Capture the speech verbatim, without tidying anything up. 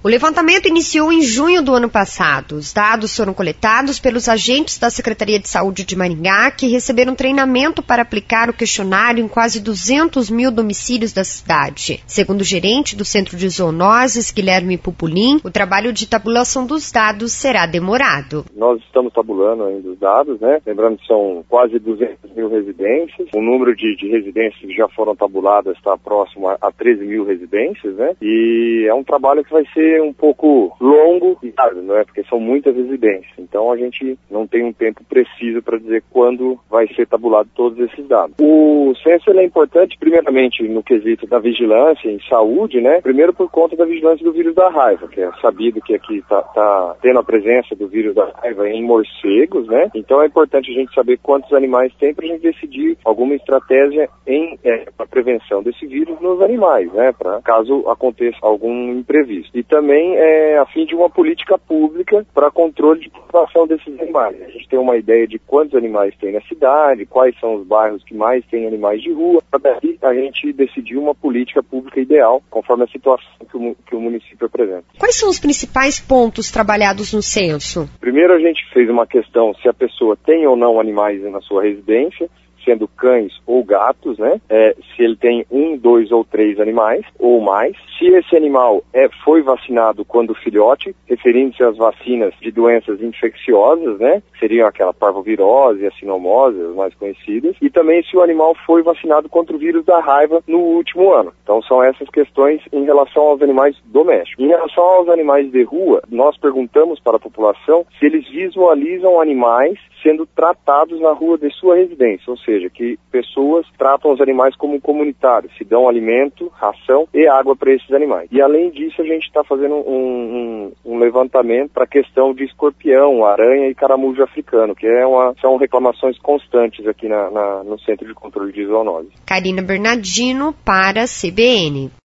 O levantamento iniciou em junho do ano passado. Os dados foram coletados pelos agentes da Secretaria de Saúde de Maringá, que receberam treinamento para aplicar o questionário em quase duzentos mil domicílios da cidade. Segundo o gerente do Centro de Zoonoses, Guilherme Pupulim, o trabalho de tabulação dos dados será demorado. Nós estamos tabulando ainda os dados, né? Lembrando que são quase duzentas mil residências. O número de, de residências que já foram tabuladas está próximo a, a treze mil residências, né? E é um trabalho que vai ser um pouco longo, não é? Porque são muitas residências. Então a gente não tem um tempo preciso para dizer quando vai ser tabulado todos esses dados. O censo ele é importante, primeiramente, no quesito da vigilância em saúde, né? Primeiro por conta da vigilância do vírus da raiva, que é sabido que aqui está tá tendo a presença do vírus da raiva em morcegos, né? Então é importante a gente saber quantos animais tem para a gente decidir alguma estratégia em é, a prevenção desse vírus nos animais, né? Para caso aconteça algum imprevisto. E também é a fim de uma política pública para controle de população desses animais. A gente tem uma ideia de quantos animais tem na cidade, quais são os bairros que mais têm animais de rua, para daí a gente decidir uma política pública ideal, conforme a situação que o, que o município apresenta. Quais são os principais pontos trabalhados no censo? Primeiro a gente fez uma questão se a pessoa tem ou não animais na sua residência, sendo cães ou gatos, né? É, se ele tem um, dois ou três animais ou mais. Se esse animal é, foi vacinado quando filhote, referindo-se às vacinas de doenças infecciosas, né? Seriam aquela parvovirose e a sinomose, as mais conhecidas. E também se o animal foi vacinado contra o vírus da raiva no último ano. Então são essas questões em relação aos animais domésticos. Em relação aos animais de rua, nós perguntamos para a população se eles visualizam animais sendo tratados na rua de sua residência, ou seja, que pessoas tratam os animais como comunitários, se dão alimento, ração e água para esses animais. E além disso, a gente está fazendo um, um, um levantamento para a questão de escorpião, aranha e caramujo africano, que é uma, são reclamações constantes aqui na, na, no Centro de Controle de Zoonoses. Karina Bernardino para a C B N.